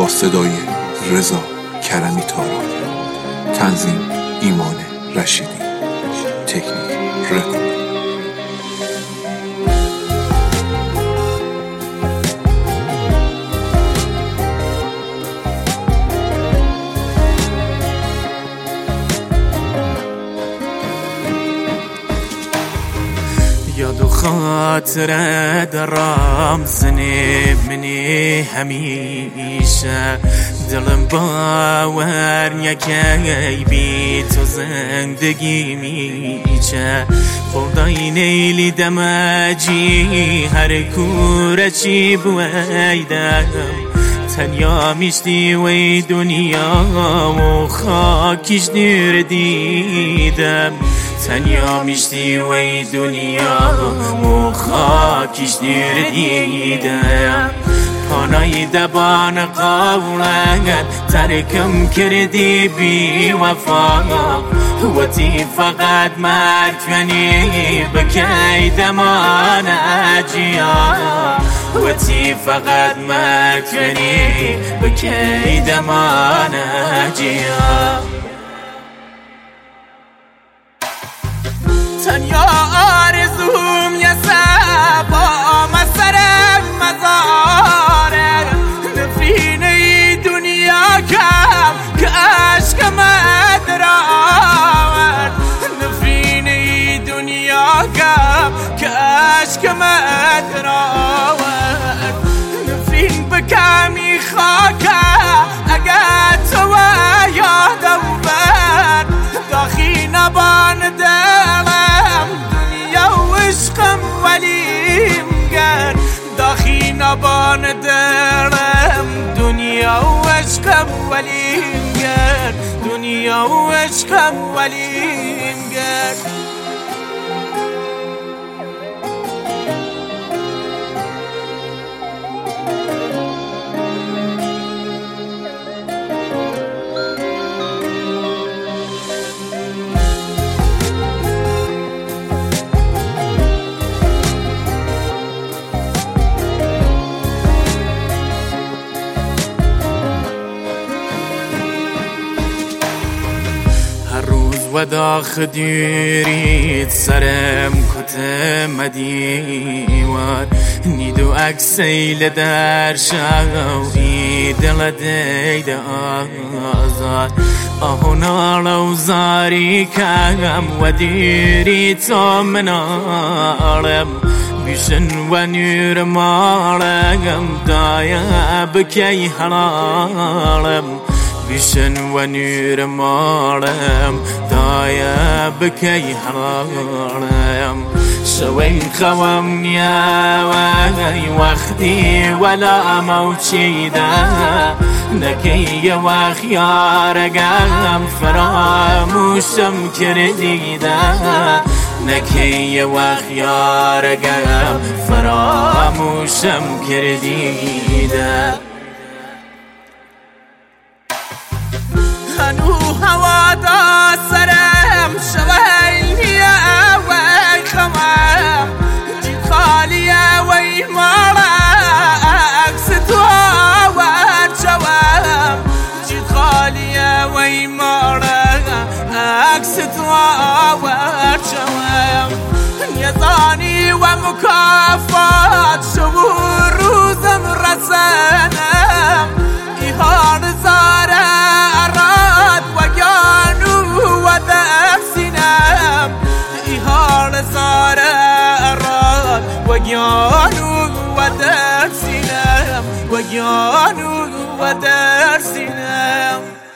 با صدای رضا کرمی تارا، تنظیم ایمان رشیدی، تکنیک رکورد. یاد و خاطره درام زنه منی همیشه، دلم باور نکی بی تو زندگی میچه. خدای نیلی دمجی هر کوره چی بویدم، تنیا میشتی وی دنیا و خاکش دیر دیدم. تنیا میشتی وی دنیا و خاکش دیر دیدم. پانای دبان قولت ترکم کردی بی وفا، وتی فقط مرکنی بکی دمان اجیا. وتی فقط مرکنی بکی دمان اجیا. تنیا آرزوم یه سبا مسرم مزاره، نفرین ای دنیا کم که عشقم ادراور. نفرین ای دنیا کم که عشقم ادراور. نفرین بکمی خاکه اگر تو یادم بر، داخی نبان دلم دنیا و عشقم ولیم گر. داخی نبان دلم دنیا و عشقم ولیم گر. دنیا و عشقم ولیم گر. و داخل دیرید سرم کتم دیوار، نیدو اکسیل در شاوی دل دید آزار. آهونا لو زاری کم و دیری تو منارم، بیشن و نور مالم دایا بکی حلالم. بیشن و نور مالم دایا بکی حرارم. شوین خوام نیاوی وقتی ولا موچیده، نکی و خیارگم فراموشم کردیده. نکی و خیارگم فراموشم کردیده. هنو هوا دا سرم شویلی وی خمام، جید خالیه وی مارا عکس تو آور شوام. جید خالیه وی مارا عکس تو آور شوام. یزانی و مکافات شبور روزم رسنم، ایهان زاره وگیانو و درسینم. وگیانو و درسینم.